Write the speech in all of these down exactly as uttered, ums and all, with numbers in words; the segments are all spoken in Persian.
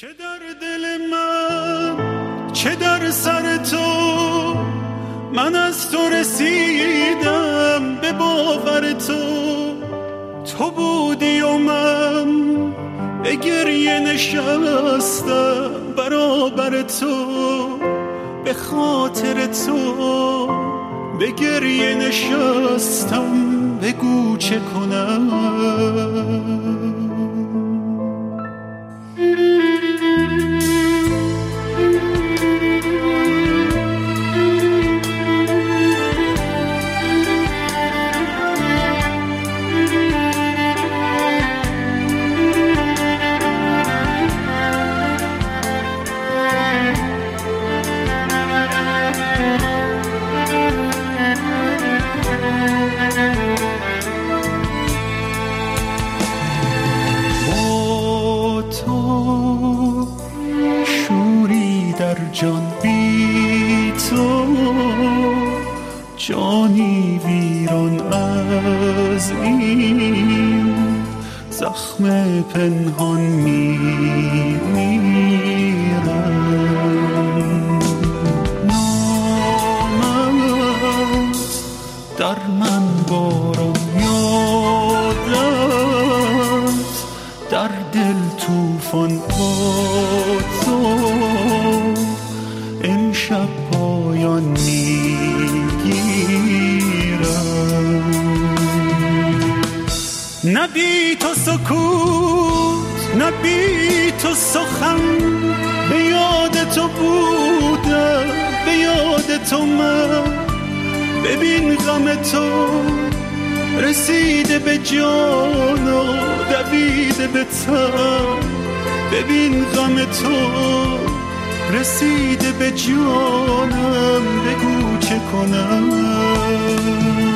چه در دل من چه در سر تو، من از تو رسیدم به باور تو. تو بودی و من به گریه نشستم برابر تو، به خاطر تو به گریه نشستم، بگو چه کنم. جان بی تو جانی ویران از این زخم پنهان میمیرم. نامت در من باران یادت، در دل توفان با تو امشب پایان میگیرم. نه بی تو سکوت نه بی تو سخن، به یاد تو بودم به یاد تو من. ببین غم تو رسیده به جان و دویده به تن، ببین غم تو رسیده به جانم، بگو چه کنم.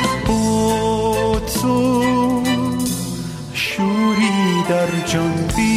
جان بی